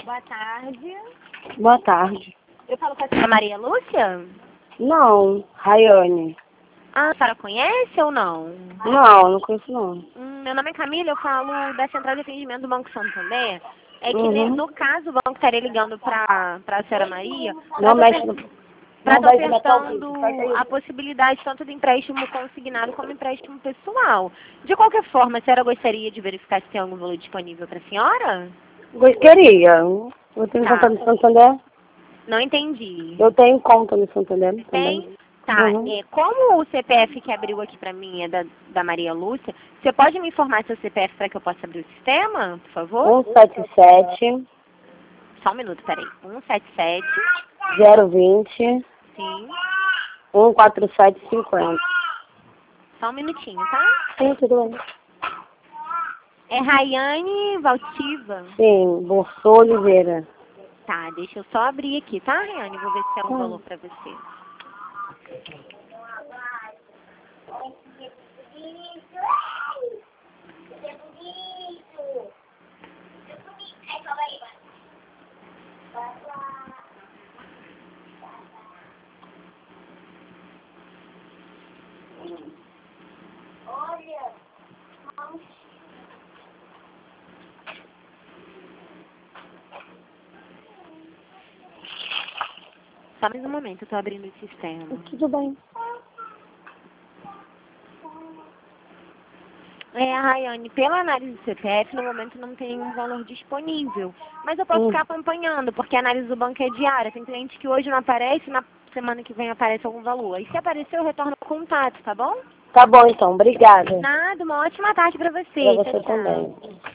Boa tarde. Boa tarde. Eu falo com a senhora Maria Lúcia? Não, Rayane. Ah, a senhora conhece ou não? Não conheço não. Meu nome é Camila, eu falo da Central de Atendimento do Banco Santander. É que, Uhum. no caso, o banco estaria ligando para a senhora Maria Não mexe no... para Não estar vai botar o vídeo. ofertando Faz aí. a possibilidade tanto de empréstimo consignado como empréstimo pessoal. De qualquer forma, a senhora gostaria de verificar se tem algum valor disponível para a senhora? Gostaria. Eu tenho Tá. conta no Santander. Não entendi. Eu tenho conta no Santander também. Tem? Tá. Uhum. Como o CPF que abriu aqui pra mim é da Maria Lúcia, você pode me informar seu CPF para que eu possa abrir o sistema, por favor? 177 Só um minuto, peraí. 177, 020 sim. 14750. Só um minutinho, tá? Sim, tudo bem. É Rayane Valtiva. Sim, Borsô Oliveira. Tá, deixa eu só abrir aqui, tá, Rayane? Vou ver se tem algum valor pra você. Só mais um momento, eu tô abrindo o sistema. Tudo bem. Rayane, pela análise do CPF, no momento não tem um valor disponível. Mas eu posso ficar acompanhando, porque a análise do banco é diária. Tem cliente que hoje não aparece, na semana que vem aparece algum valor. E se aparecer, eu retorno o contato, tá bom? Tá bom então, obrigada. Nada, uma ótima tarde pra você. Pra você Tchau, tchau. também.